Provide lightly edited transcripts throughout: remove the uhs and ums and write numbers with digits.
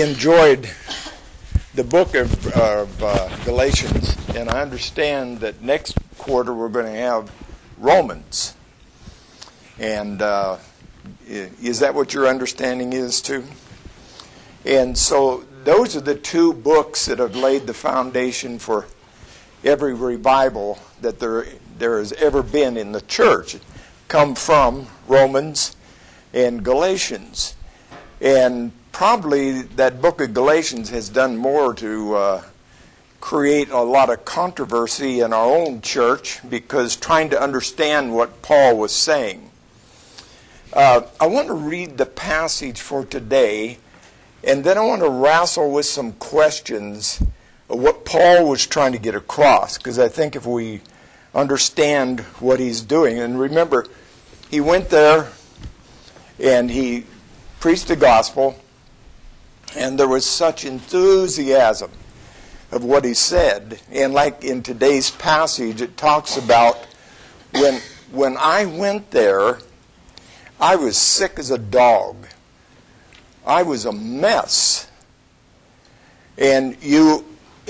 enjoyed the book of Galatians, and I understand that next quarter we're going to have Romans. And is that what your understanding is too? And so those are the two books that have laid the foundation for every revival that there has ever been in the church. Come from Romans and Galatians. And probably that book of Galatians has done more to create a lot of controversy in our own church, because trying to understand what Paul was saying. I want to read the passage for today, and then I want to wrestle with some questions of what Paul was trying to get across, because I think if we understand what he's doing, and remember, he went there and he preached the gospel, and there was such enthusiasm of what he said. And like in today's passage, it talks about when I went there, I was sick as a dog. I was a mess. And you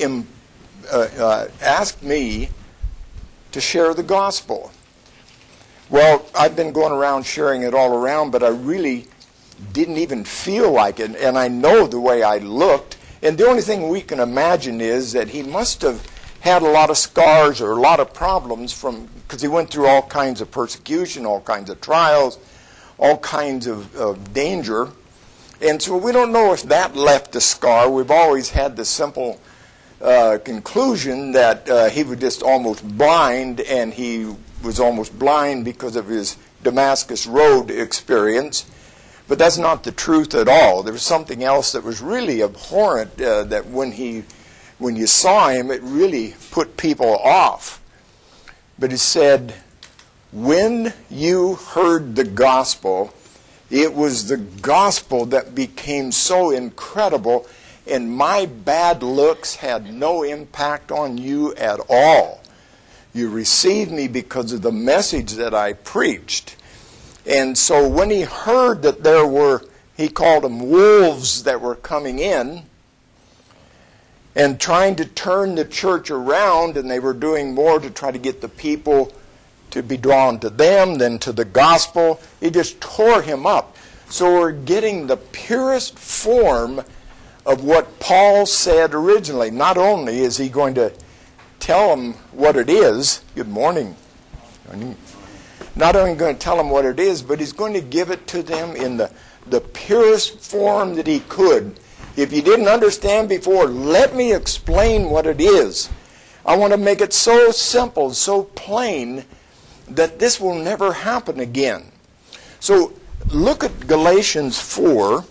asked me to share the gospel. Well, I've been going around sharing it all around, but I really didn't even feel like it, and I know the way I looked. And the only thing we can imagine is that he must have had a lot of scars or a lot of problems because he went through all kinds of persecution, all kinds of trials, all kinds of danger. And so we don't know if that left a scar. We've always had the simple conclusion that he was just almost blind, and he was almost blind because of his Damascus Road experience. But that's not the truth at all. There was something else that was really abhorrent, that when you saw him, it really put people off. But he said, when you heard the gospel, it was the gospel that became so incredible, and my bad looks had no impact on you at all. You received me because of the message that I preached. And so when he heard that there were, he called them wolves that were coming in and trying to turn the church around, and they were doing more to try to get the people to be drawn to them than to the gospel, it just tore him up. So we're getting the purest form of what Paul said originally. Not only is he going to tell them what it is, good morning, not only going to tell them what it is, but he's going to give it to them in the purest form that he could. If you didn't understand before, let me explain what it is. I want to make it so simple, so plain, that this will never happen again. So look at Galatians 4.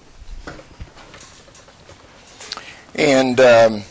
And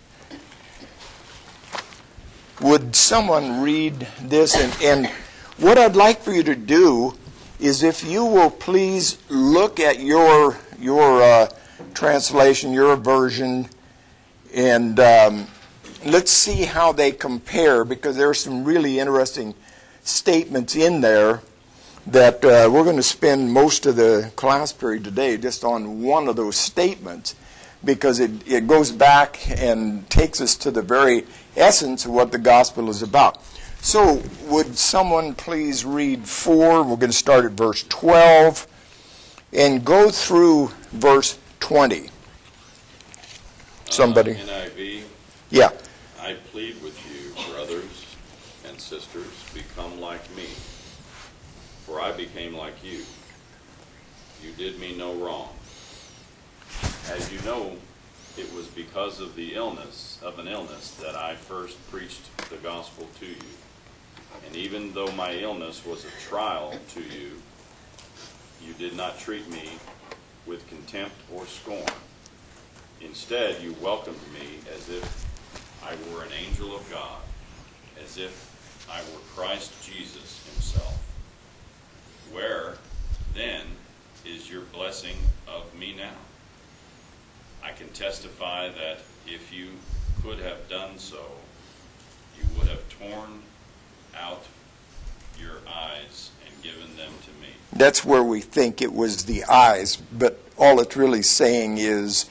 would someone read this? And what I'd like for you to do is, if you will please look at your translation, your version, and let's see how they compare, because there are some really interesting statements in there that we're going to spend most of the class period today just on one of those statements, because it goes back and takes us to the very essence of what the gospel is about. So would someone please read 4? We're going to start at verse 12 and go through verse 20. Somebody. NIV. Yeah. I plead with you, brothers and sisters, become like me, for I became like you. You did me no wrong. As you know, it was because of an illness that I first preached the gospel to you. And even though my illness was a trial to you, you did not treat me with contempt or scorn. Instead, you welcomed me as if I were an angel of God, as if I were Christ Jesus himself. Where, then, is your blessing of me now? I can testify that if you could have done so, you would have torn out your eyes and given them to me. That's where we think it was the eyes, but all it's really saying is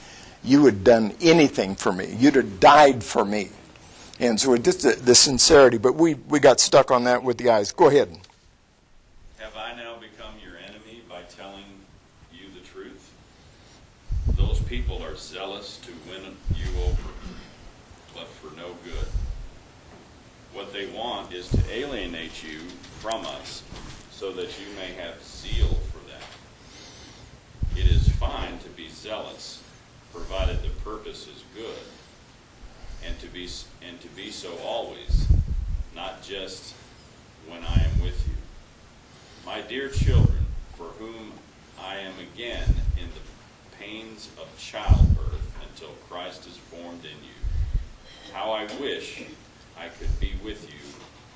you had done anything for me. You'd have died for me. And so just the sincerity. But we got stuck on that with the eyes. Go ahead. Have I now become your enemy by telling you the truth? Those people are zealous to win you over, but for no good. What they want is to alienate you from us so that you may have zeal for them. It is fine to be zealous, provided the purpose is good, and to be so always, not just when I am with you. My dear children, for whom I am again in the pains of childbirth until Christ is formed in you. How I wish I could be with you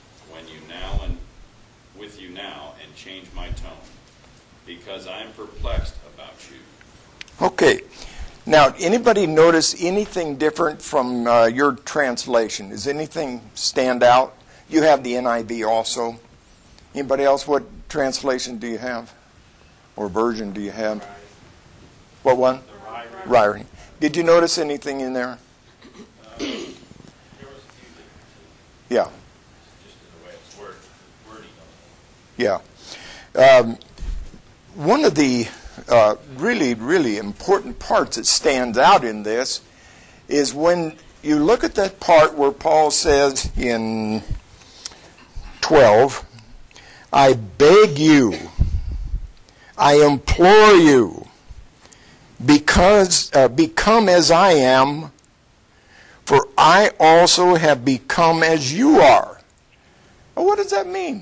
now and change my tone, because I am perplexed about you. Okay. Now, anybody notice anything different from your translation? Does anything stand out? You have the NIV also. Anybody else? What translation do you have? Or version do you have? What one? The Ryrie. Did you notice anything in there? There was a few differences. Yeah. Just in the way it's wording. Yeah. One of the really, really important parts that stands out in this is when you look at that part where Paul says in 12, I beg you, I implore you, because become as I am, for I also have become as you are. Well, what does that mean?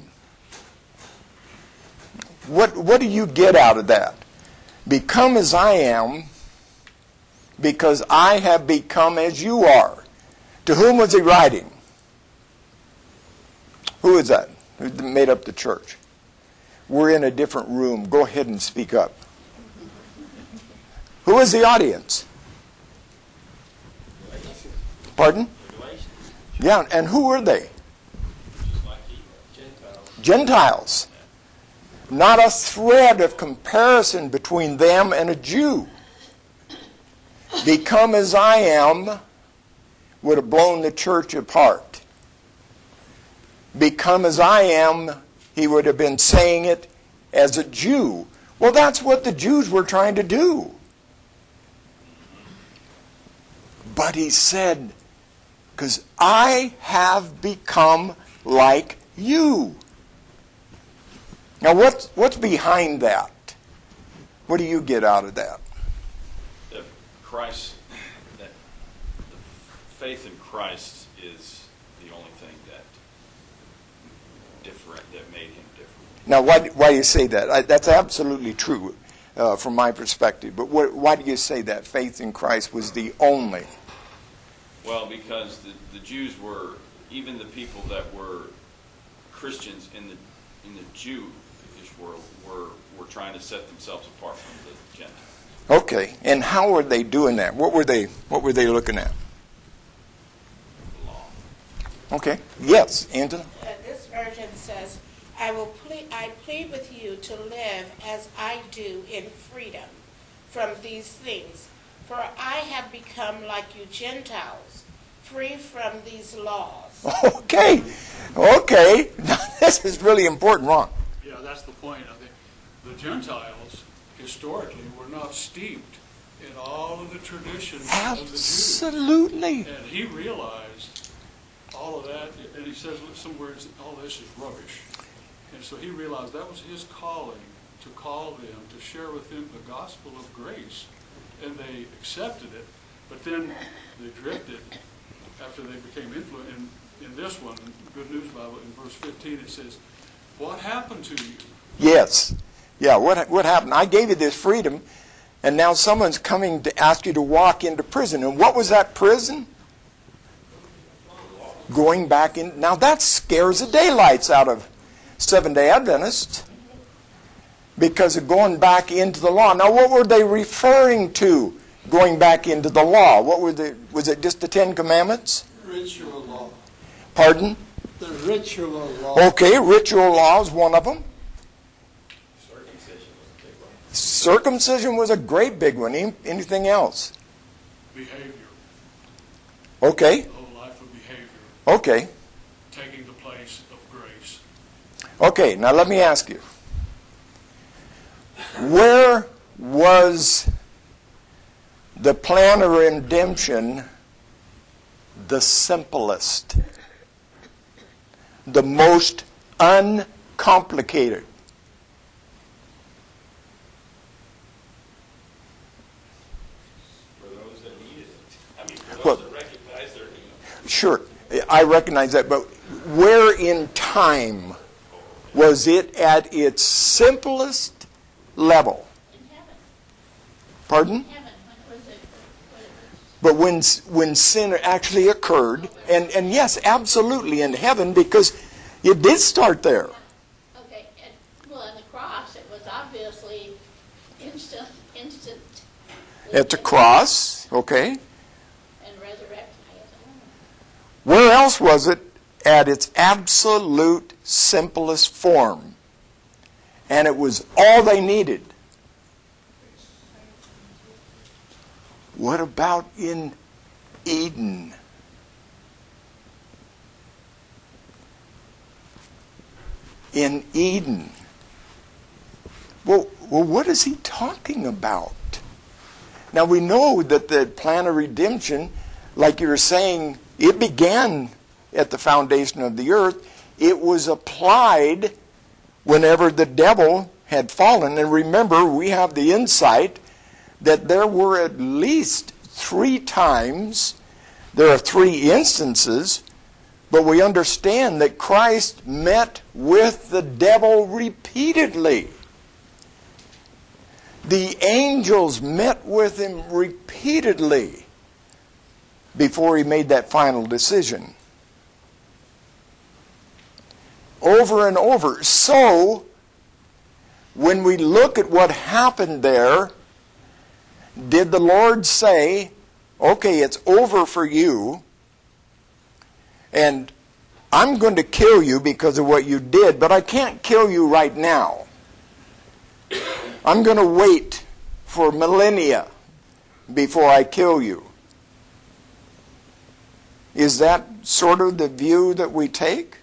What do you get out of that? Become as I am, because I have become as you are. To whom was he writing? Who is that? Who made up the church? We're in a different room. Go ahead and speak up. Who is the audience? Pardon? Yeah, and who were they? Gentiles. Not a thread of comparison between them and a Jew. Become as I am would have blown the church apart. Become as I am, he would have been saying it as a Jew. Well, that's what the Jews were trying to do. But he said, because I have become like you. Now, what's behind that? What do you get out of that? That the faith in Christ is the only thing that made him different. Now, why do you say that? That's absolutely true from my perspective. But why do you say that faith in Christ was the only? Well, because the Jews were, even the people that were Christians in the Jewish world were trying to set themselves apart from the Gentiles. Okay, and how were they doing that? What were they looking at? The law. Okay. Yes, Angela. This version says, I plead with you to live as I do in freedom from these things. For I have become like you Gentiles, free from these laws. Okay. Now, this is really important, Ron. Yeah, that's the point. I think the Gentiles, historically, were not steeped in all of the traditions of the Jews. Absolutely. And he realized all of that, and he says some words, all this is rubbish. And so he realized that was his calling, to call them, to share with them the gospel of grace. And they accepted it, but then they drifted after they became influenced. In this one, Good News Bible, in verse 15, it says, what happened to you? Yes. Yeah, what happened? I gave you this freedom, and now someone's coming to ask you to walk into prison. And what was that prison? Going back in. Now that scares the daylights out of Seventh-day Adventists, because of going back into the law. Now, what were they referring to, going back into the law? Was it just the Ten Commandments? Ritual law. Pardon? The ritual law. Okay, ritual law is one of them. Circumcision was a big one. Circumcision was a great big one. Anything else? behavior, Okay. the whole life of behavior, Okay. taking the place of grace. Okay, now let me ask you. Where was the plan of redemption the simplest? The most uncomplicated? For those that needed it. I mean, for Well- those that recognize their need. Sure, I recognize that, but where in time was it at its simplest level? In heaven, Pardon? heaven, when was it, when it was, But when sin actually occurred, and yes, absolutely in heaven, because it did start there. okay, well, on the cross, it was obviously instant, At the cross, okay. and resurrection, I guess, I don't know. Where else was it at its absolute simplest form? And it was all they needed. What about in Eden? In Eden. Well, what is he talking about? Now, we know that the plan of redemption, like you were saying, it began at the foundation of the earth. It was applied whenever the devil had fallen. And remember, we have the insight that there were at least 3 times, there are 3 instances, but we understand that Christ met with the devil repeatedly. The angels met with him repeatedly before he made that final decision. Over and over. So, when we look at what happened there, did the Lord say, okay, it's over for you, and I'm going to kill you because of what you did, but I can't kill you right now. I'm going to wait for millennia before I kill you. Is that sort of the view that we take?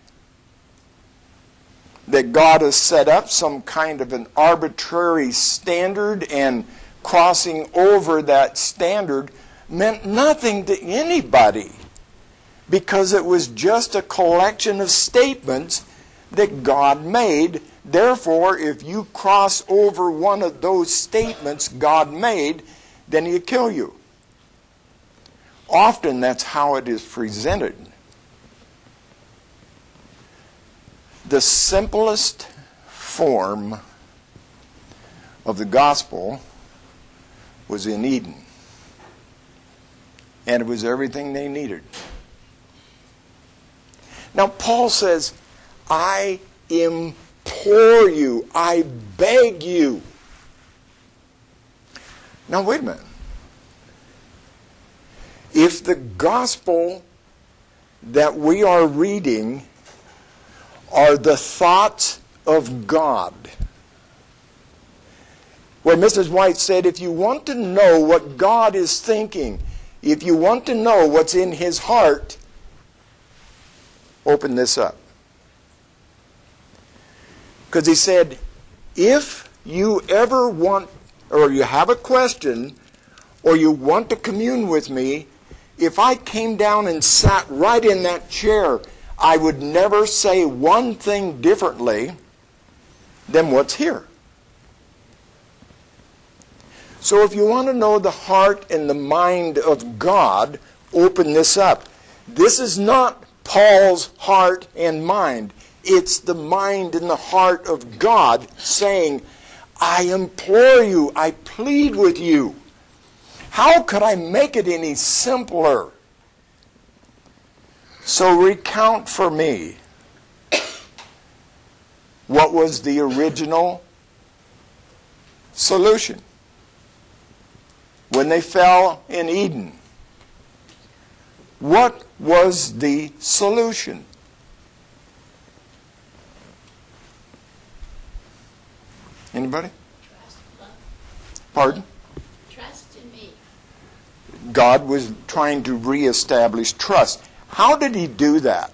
That God has set up some kind of an arbitrary standard, and crossing over that standard meant nothing to anybody, because it was just a collection of statements that God made. Therefore, if you cross over one of those statements God made, then he'll kill you. Often that's how it is presented. The simplest form of the gospel was in Eden. And it was everything they needed. Now, Paul says, I implore you, I beg you. Now, wait a minute. If the gospel that we are reading are the thoughts of God, where Mrs. White said, if you want to know what God is thinking, if you want to know what's in his heart, open this up. Because he said, if you ever want, or you have a question, or you want to commune with me, if I came down and sat right in that chair, I would never say one thing differently than what's here. So if you want to know the heart and the mind of God, open this up. This is not Paul's heart and mind. It's the mind and the heart of God saying, I implore you, I plead with you. How could I make it any simpler? So recount for me what was the original solution when they fell in Eden. What was the solution? Anybody? Trust, love, Pardon? trust in me. God was trying to reestablish trust. How did he do that?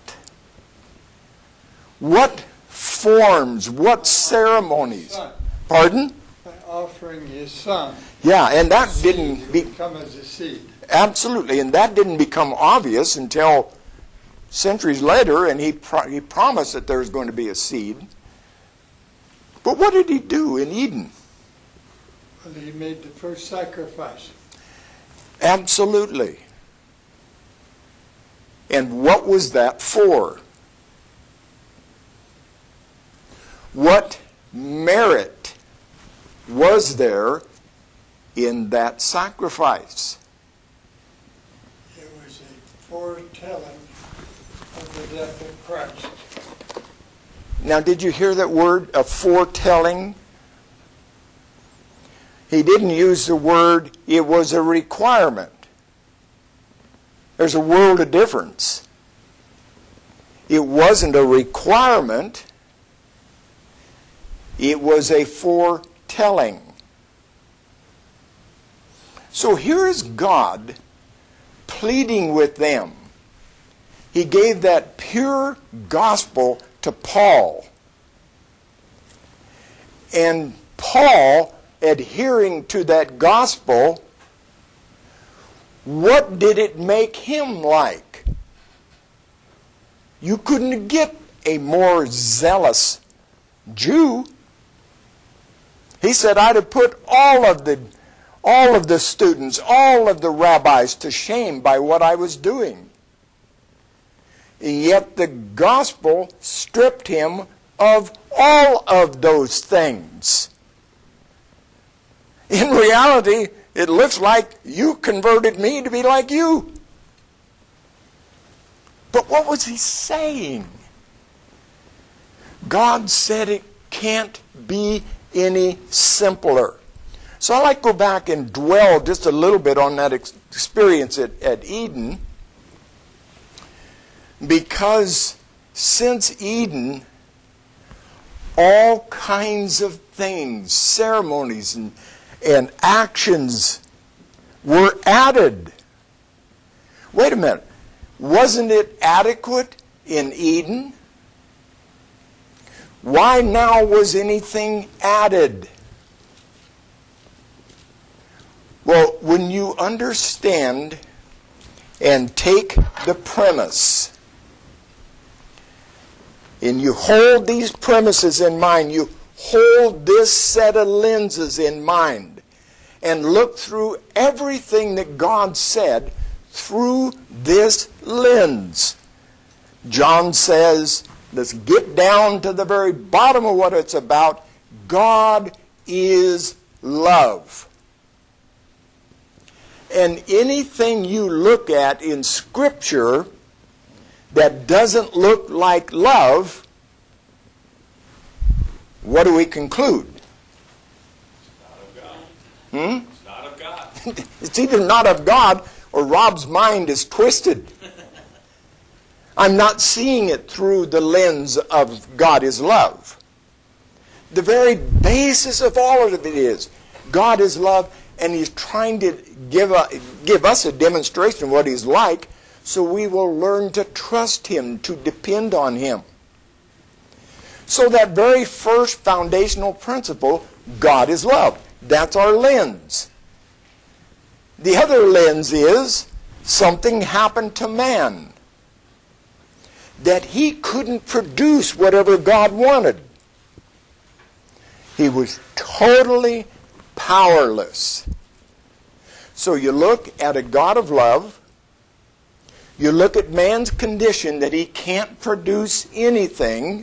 What forms, what ceremonies? Son. Pardon? By offering his son. Yeah, and that to didn't be come as a seed. absolutely, and that didn't become obvious until centuries later, and he promised that there was going to be a seed. But what did he do in Eden? Well, he made the first sacrifice. Absolutely. And what was that for? What merit was there in that sacrifice? It was a foretelling of the death of Christ. Now, did you hear that word, a foretelling? He didn't use the word, it was a requirement. There's a world of difference. It wasn't a requirement. It was a foretelling. So here is God pleading with them. He gave that pure gospel to Paul. And Paul, adhering to that gospel, what did it make him like? You couldn't get a more zealous Jew. He said, I'd have put all of the students, all of the rabbis to shame by what I was doing. Yet the gospel stripped him of all of those things. In reality, it looks like you converted me to be like you. But what was he saying? God said it can't be any simpler. So I like to go back and dwell just a little bit on that experience at Eden, because since Eden, all kinds of things, ceremonies and actions were added. Wait a minute. Wasn't it adequate in Eden? Why now was anything added? Well, when you understand and take the premise, and you hold these premises in mind, you hold this set of lenses in mind, and look through everything that God said through this lens. John says, let's get down to the very bottom of what it's about. God is love. And anything you look at in Scripture that doesn't look like love, what do we conclude? It's not of God. It's not of God. It's either not of God or Rob's mind is twisted. I'm not seeing it through the lens of God is love. The very basis of all of it is God is love, and He's trying to give us a demonstration of what He's like, so we will learn to trust Him, to depend on Him. So that very first foundational principle, God is love. That's our lens. The other lens is something happened to man, that he couldn't produce whatever God wanted. He was totally powerless. So you look at a God of love, you look at man's condition that he can't produce anything,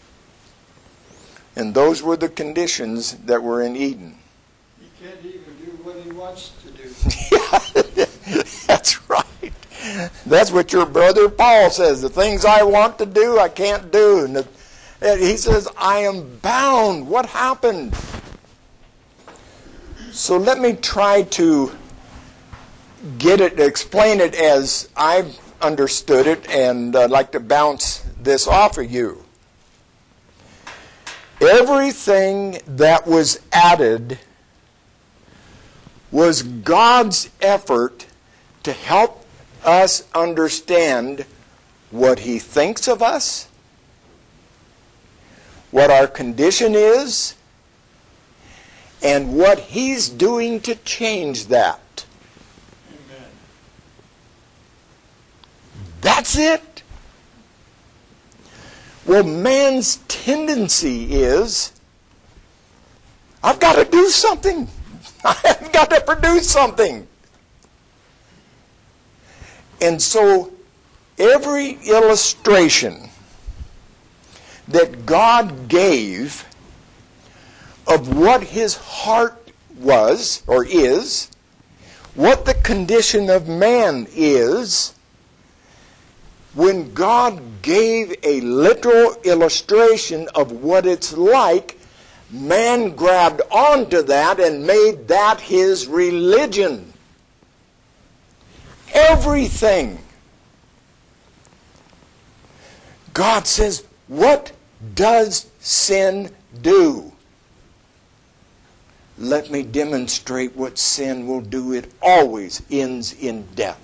and those were the conditions that were in Eden. He can't even do what he wants to do. Yeah, that's right. That's what your brother Paul says. The things I want to do, I can't do. And he says, I am bound. What happened? So let me try to explain it as I've understood it, and I'd like to bounce this off of you. Everything that was added was God's effort to help us understand what He thinks of us, what our condition is, and what He's doing to change that. Amen. That's it. Well, man's tendency is, I've got to do something. I've got to produce something. And so, every illustration that God gave of what His heart was, or is, what the condition of man is, when God gave a literal illustration of what it's like, man grabbed onto that and made that his religion. Everything. God says, what does sin do? Let me demonstrate what sin will do. It always ends in death.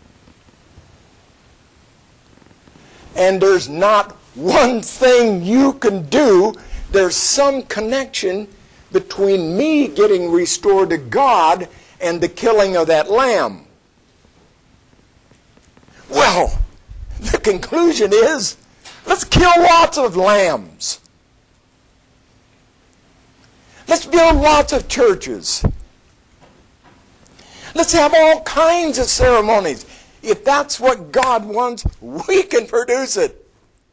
And there's not one thing you can do. There's some connection between me getting restored to God and the killing of that lamb. Well, the conclusion is, let's kill lots of lambs. Let's build lots of churches. Let's have all kinds of ceremonies. If that's what God wants, we can produce it.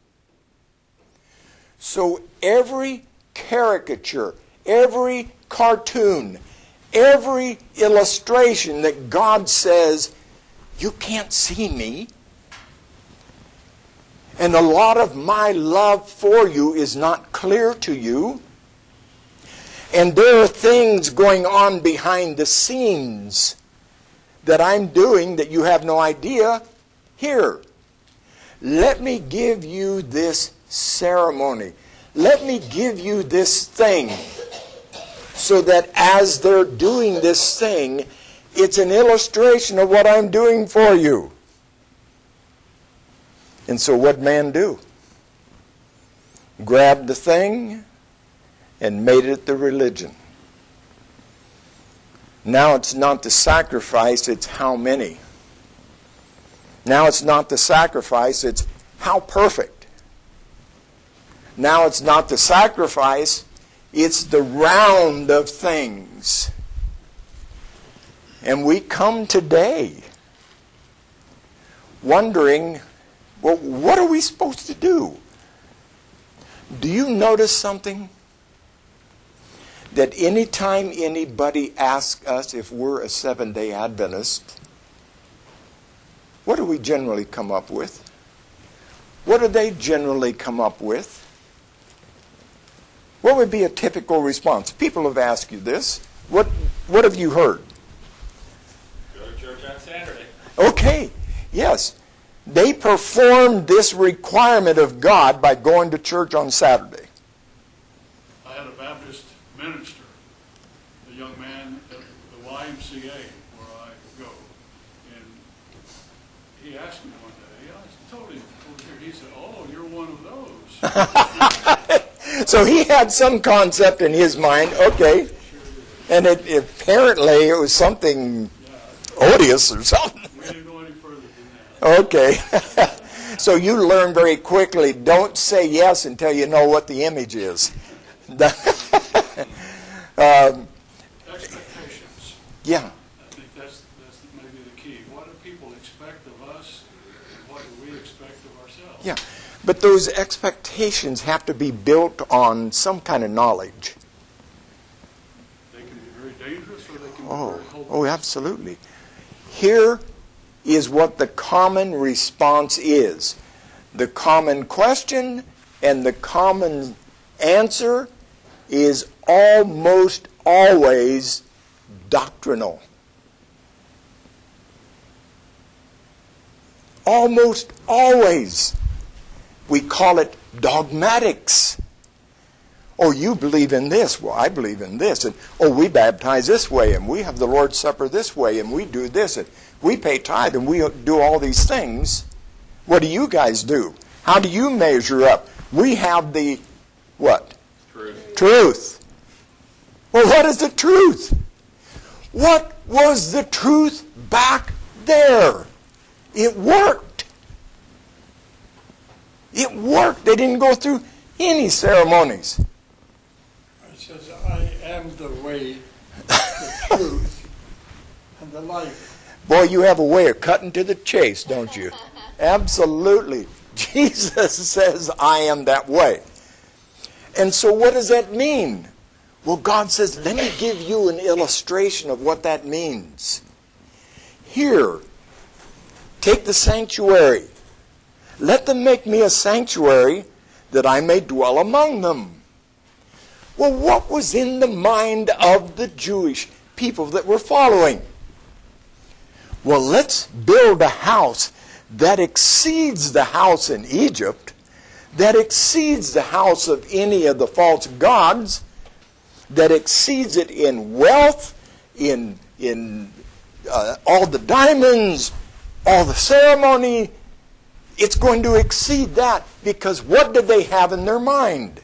So every caricature, every cartoon, every illustration that God says, you can't see me, and a lot of my love for you is not clear to you, and there are things going on behind the scenes that I'm doing that you have no idea. Here, let me give you this ceremony. Let me give you this thing so that as they're doing this thing, it's an illustration of what I'm doing for you. And so what'd man do? Grabbed the thing and made it the religion. Now it's not the sacrifice, it's how many. Now it's not the sacrifice, it's how perfect. Now it's not the sacrifice, it's the round of things. And we come today wondering, well, what are we supposed to do? Do you notice something? That anytime anybody asks us if we're a Seventh-day Adventist, what do we generally come up with? What do they generally come up with? What would be a typical response? People have asked you this. What have you heard? Go to church on Saturday. Okay, yes. They performed this requirement of God by going to church on Saturday. I had a Baptist minister, a young man at the YMCA where I go, and he asked me one day, I told him over here, he said, oh, you're one of those. So he had some concept in his mind, okay, and apparently it was something odious or something. We didn't go any further than that. Okay. So you learn very quickly, don't say yes until you know what the image is. Expectations. Yeah. I think that's maybe the key. What do people expect of us, and what do we expect of ourselves? Yeah. But those expectations have to be built on some kind of knowledge. They can be very dangerous, or they can be Oh, very hopeless. oh, absolutely. Here is what the common response is. The common question and the common answer is almost always doctrinal. Almost always. We call it dogmatics. Oh, you believe in this. Well, I believe in this. And, oh, we baptize this way, and we have the Lord's Supper this way, and we do this, and we pay tithe, and we do all these things. What do you guys do? How do you measure up? We have the, what? Truth. Well, what is the truth? What was the truth back there? It worked. It worked. They didn't go through any ceremonies. It says, I am the way, the truth, and the life. Boy, you have a way of cutting to the chase, don't you? Absolutely. Jesus says, I am that way. And so what does that mean? Well, God says, let me give you an illustration of what that means. Here, take the sanctuary. Let them make me a sanctuary that I may dwell among them. Well, what was in the mind of the Jewish people that were following? Well, let's build a house that exceeds the house in Egypt, that exceeds the house of any of the false gods, that exceeds it in wealth, in all the diamonds, all the ceremony. It's going to exceed that, because what did they have in their mind?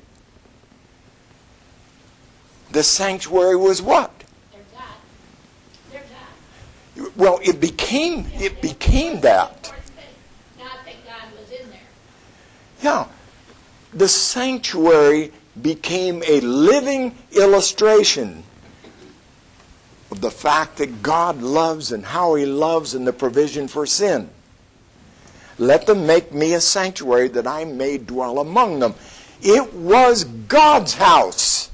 The sanctuary was what? Their God. Their God. Well, it became that. Not that God was in there. Yeah. The sanctuary became a living illustration of the fact that God loves and how He loves and the provision for sin. Let them make me a sanctuary that I may dwell among them. It was God's house.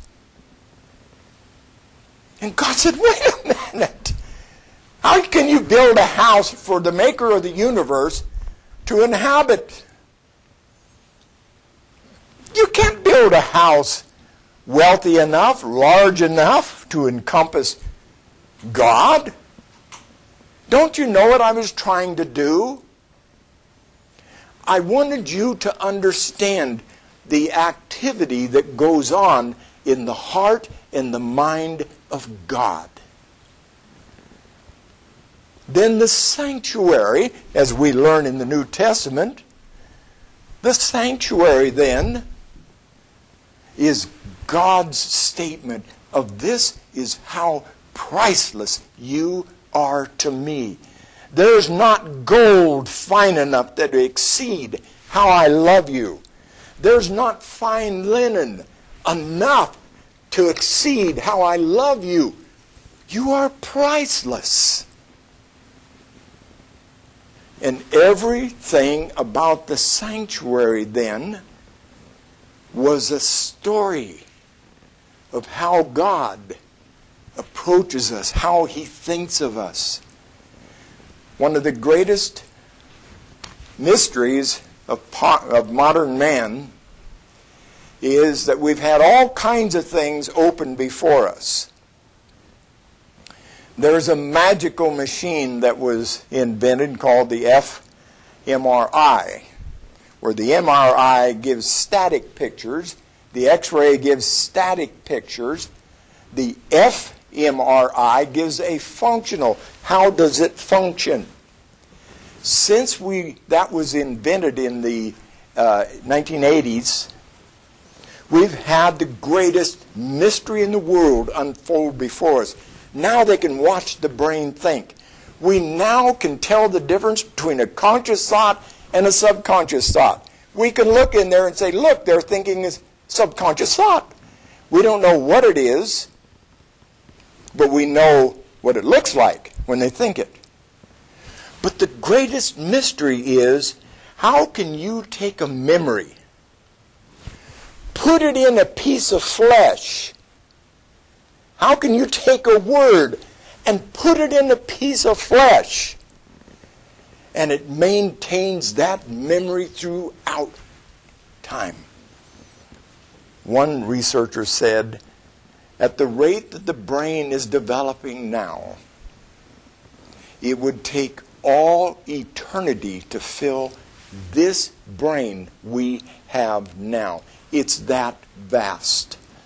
And God said, wait a minute. How can you build a house for the maker of the universe to inhabit? You can't build a house wealthy enough, large enough to encompass God. Don't you know what I was trying to do? I wanted you to understand the activity that goes on in the heart and the mind of God. Then the sanctuary, as we learn in the New Testament, the sanctuary then is God's statement of this is how priceless you are to me. There's not gold fine enough that to exceed how I love you. There's not fine linen enough to exceed how I love you. You are priceless. And everything about the sanctuary then was a story of how God approaches us, how He thinks of us. One of the greatest mysteries of modern man is that we've had all kinds of things open before us. There's a magical machine that was invented called the fMRI, where the MRI gives static pictures, the X-ray gives static pictures, the fMRI gives a functional. How does it function? Since that was invented in the 1980s, we've had the greatest mystery in the world unfold before us. Now they can watch the brain think. We now can tell the difference between a conscious thought and a subconscious thought. We can look in there and say, look, they're thinking is subconscious thought. We don't know what it is, but we know what it looks like when they think it. But the greatest mystery is, how can you take a memory, put it in a piece of flesh? How can you take a word and put it in a piece of flesh, and it maintains that memory throughout time? One researcher said, at the rate that the brain is developing now, it would take all eternity to fill this brain we have now. It's that vast.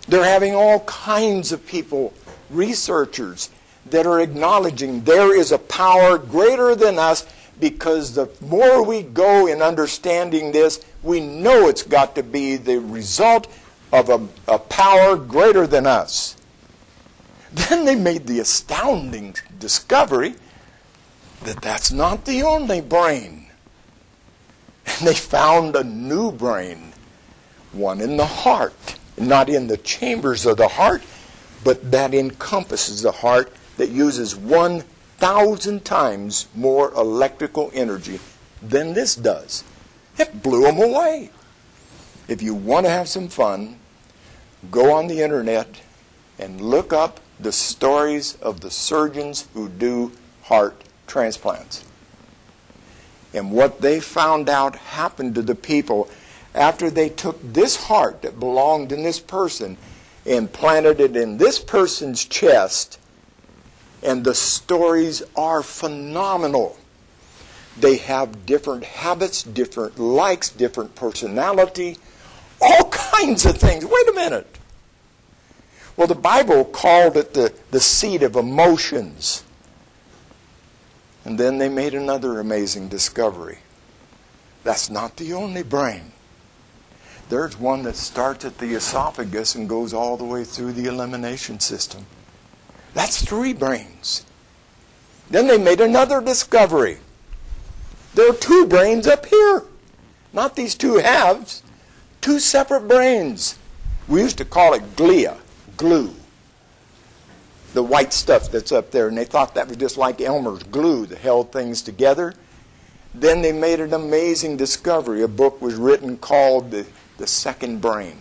They're having all kinds of people, researchers, that are acknowledging there is a power greater than us, because the more we go in understanding this, we know it's got to be the result of a power greater than us. Then they made the astounding discovery that that's not the only brain. And they found a new brain, one in the heart, not in the chambers of the heart, but that encompasses the heart, that uses 1,000 times more electrical energy than this does. It blew them away. If you want to have some fun, go on the internet and look up the stories of the surgeons who do heart transplants. And what they found out happened to the people after they took this heart that belonged in this person and planted it in this person's chest. And the stories are phenomenal. They have different habits, different likes, different personality, all kinds of things. Wait a minute. Well, the Bible called it the seat of emotions. And then they made another amazing discovery. That's not the only brain. There's one that starts at the esophagus and goes all the way through the elimination system. That's 3 brains. Then they made another discovery. There are 2 brains up here. Not these 2 halves. 2 separate brains. We used to call it glia, glue. The white stuff that's up there. And they thought that was just like Elmer's glue that held things together. Then they made an amazing discovery. A book was written called The Second Brain.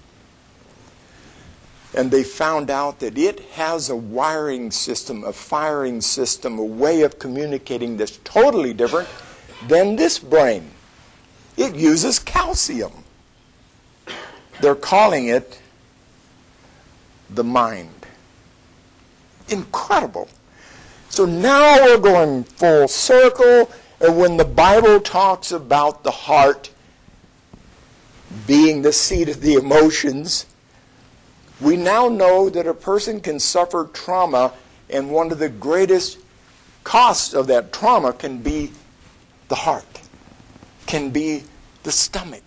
And they found out that it has a wiring system, a firing system, a way of communicating that's totally different than this brain. It uses calcium. They're calling it the mind. Incredible. So now we're going full circle, and when the Bible talks about the heart being the seat of the emotions, we now know that a person can suffer trauma, and one of the greatest costs of that trauma can be the heart, can be the stomach.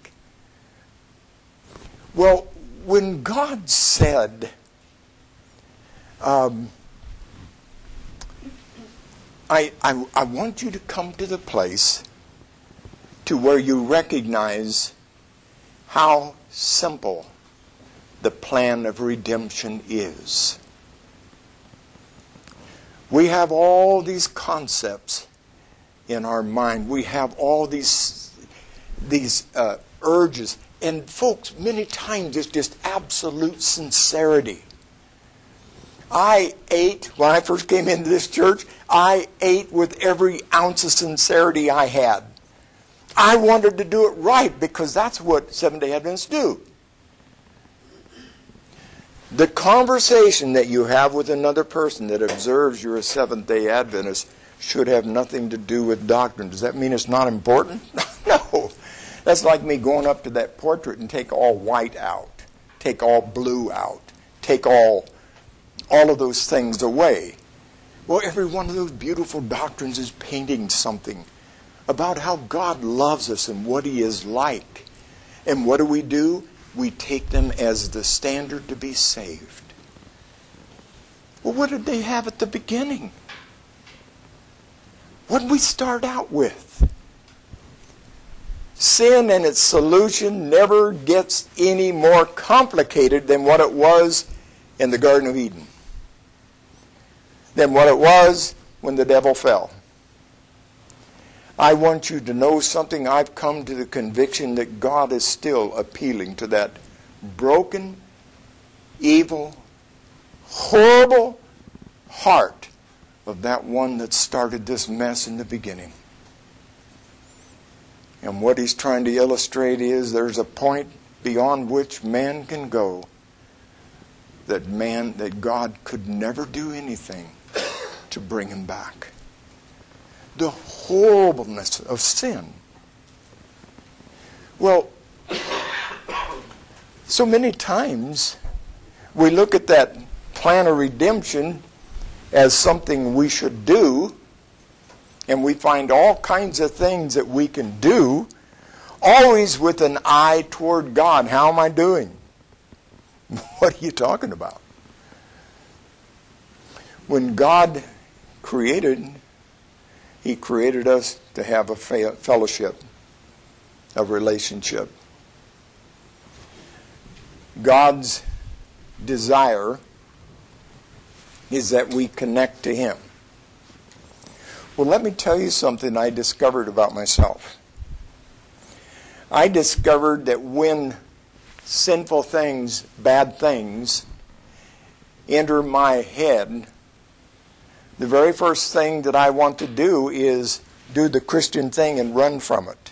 Well, when God said, I want you to come to the place to where you recognize how simple the plan of redemption is. We have all these concepts in our mind. We have all these urges. And folks, many times it's just absolute sincerity. I ate, when I first came into this church, I ate with every ounce of sincerity I had. I wanted to do it right because that's what Seventh-day Adventists do. The conversation that you have with another person that observes you're a Seventh-day Adventist should have nothing to do with doctrine. Does that mean it's not important? No. That's like me going up to that portrait and take all white out, take all blue out, take all of those things away. Well, every one of those beautiful doctrines is painting something about how God loves us and what He is like. And what do? We take them as the standard to be saved. Well, what did they have at the beginning? What did we start out with? Sin and its solution never gets any more complicated than what it was in the Garden of Eden, than what it was when the devil fell. I want you to know something. I've come to the conviction that God is still appealing to that broken, evil, horrible heart of that one that started this mess in the beginning. And what He's trying to illustrate is there's a point beyond which man can go that God could never do anything to bring him back. The horribleness of sin. Well, so many times We look at that plan of redemption as something we should do, and we find all kinds of things that we can do, always with an eye toward God. How am I doing? What are you talking about? When God created, He created us to have a fellowship, a relationship. God's desire is that we connect to Him. Well, let me tell you something I discovered about myself. I discovered that when sinful things, bad things, enter my head, the very first thing that I want to do is do the Christian thing and run from it.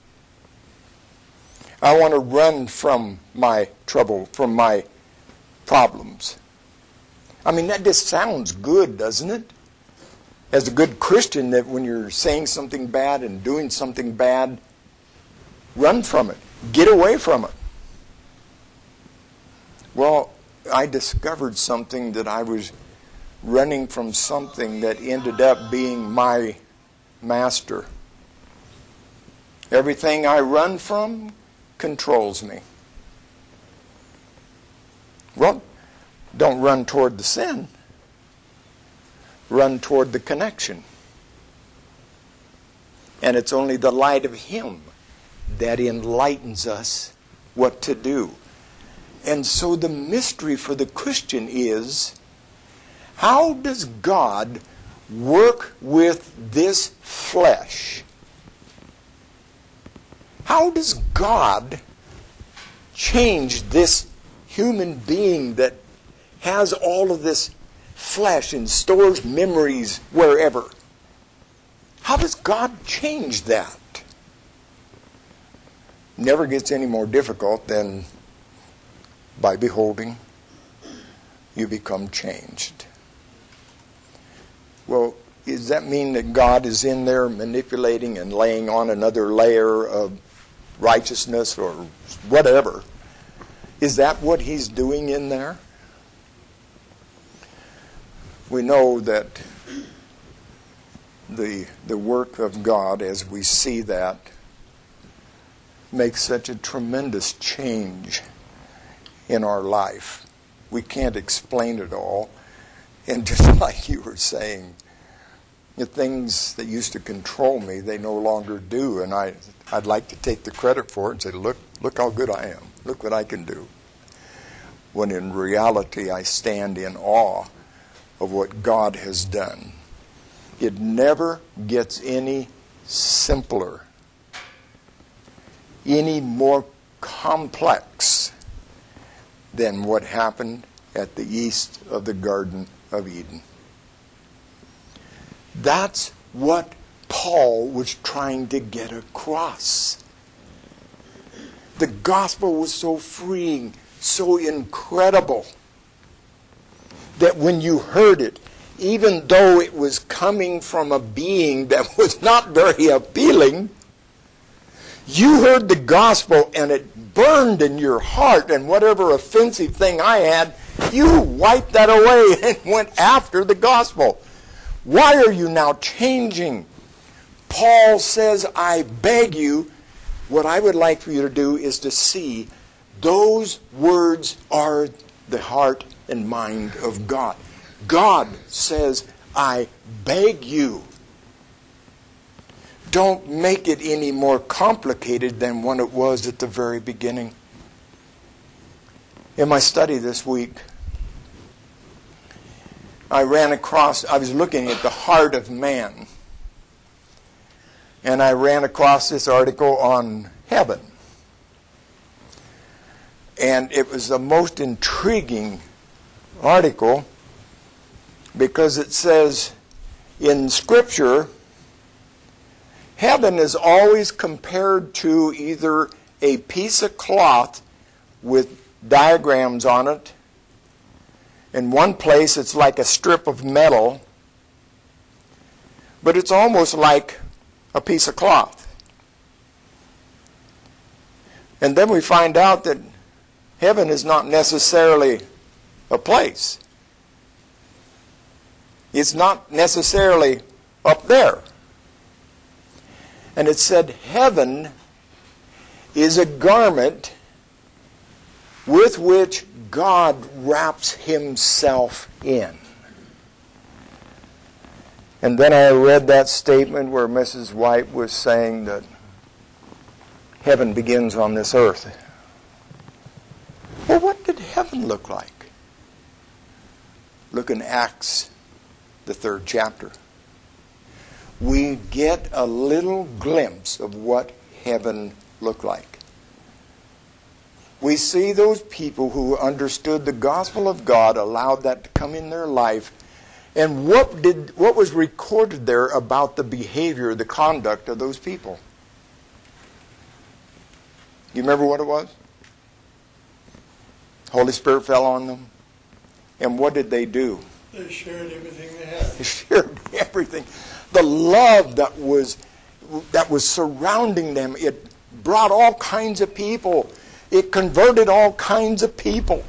I want to run from my trouble, from my problems. I mean, that just sounds good, doesn't it? As a good Christian, that when you're saying something bad and doing something bad, run from it. Get away from it. Well, I discovered something, that I was running from something that ended up being my master. Everything I run from controls me. Well, don't run toward the sin. Run toward the connection. And it's only the light of Him that enlightens us what to do. And so the mystery for the Christian is, how does God work with this flesh? How does God change this human being that has all of this flesh and stores memories wherever? How does God change that? Never gets any more difficult than by beholding, you become changed. Well, does that mean that God is in there manipulating and laying on another layer of righteousness or whatever? Is that what He's doing in there? We know that the work of God, as we see that, makes such a tremendous change in our life. We can't explain it all. And just like you were saying, the things that used to control me, they no longer do. And I'd like to take the credit for it and say, look how good I am. Look what I can do. When in reality, I stand in awe of what God has done. It never gets any simpler, any more complex than what happened at the east of the Garden of Eden. That's what Paul was trying to get across. The gospel was so freeing, so incredible, that when you heard it, even though it was coming from a being that was not very appealing, you heard the gospel and it burned in your heart, and whatever offensive thing I had, you wiped that away and went after the gospel. Why are you now changing? Paul says, I beg you, what I would like for you to do is to see those words are the heart and mind of God. God says, I beg you. Don't make it any more complicated than when it was at the very beginning. In my study this week, I was looking at the heart of man. And I ran across this article on heaven. And it was the most intriguing article because it says in Scripture, heaven is always compared to either a piece of cloth with diagrams on it. In one place, it's like a strip of metal, but it's almost like a piece of cloth. And then we find out that heaven is not necessarily a place. It's not necessarily up there. And it said heaven is a garment with which God wraps himself in. And then I read that statement where Mrs. White was saying that heaven begins on this earth. Well, what did heaven look like? Look in Acts, the 3rd chapter. We get a little glimpse of what heaven looked like. We see those people who understood the gospel of God, allowed that to come in their life. And what was recorded there about the behavior, the conduct of those people? You remember what it was? Holy Spirit fell on them. And what did they do? They shared everything they had. They shared everything. The love that was surrounding them, it brought all kinds of people. It converted all kinds of people.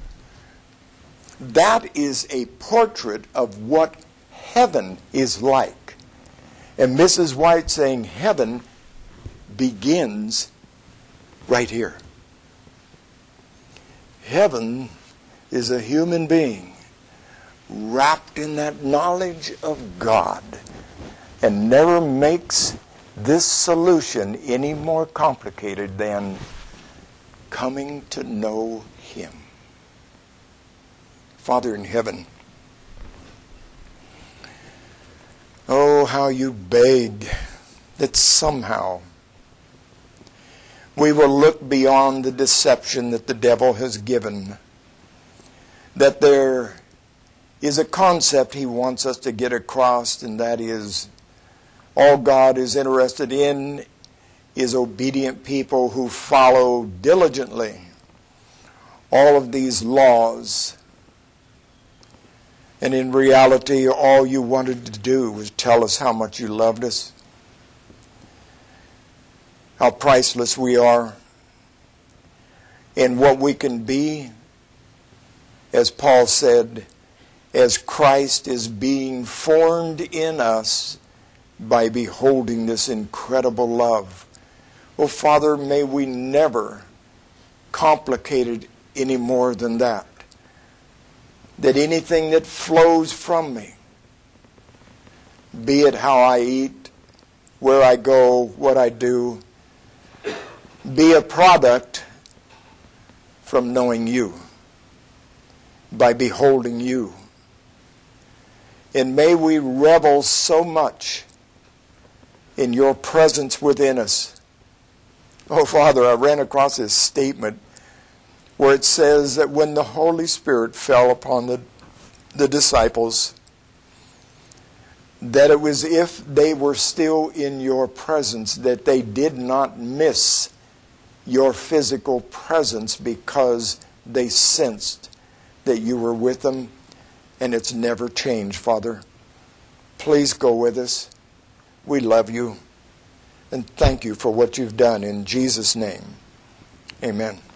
That is a portrait of what heaven is like. And Mrs. White saying heaven begins right here. Heaven is a human being wrapped in that knowledge of God and never makes this solution any more complicated than coming to know Him. Father in heaven, oh, how you beg that somehow we will look beyond the deception that the devil has given, that there is a concept he wants us to get across, and that is all God is interested in is obedient people who follow diligently all of these laws. And in reality, all you wanted to do was tell us how much you loved us, how priceless we are, and what we can be, as Paul said, as Christ is being formed in us by beholding this incredible love. Oh, Father, may we never complicate it any more than that. That anything that flows from me, be it how I eat, where I go, what I do, be a product from knowing you, by beholding you. And may we revel so much in your presence within us. Oh, Father, I ran across this statement where it says that when the Holy Spirit fell upon the disciples, that it was if they were still in your presence, that they did not miss your physical presence because they sensed that you were with them, and it's never changed, Father. Please go with us. We love you, and thank you for what you've done in Jesus' name. Amen.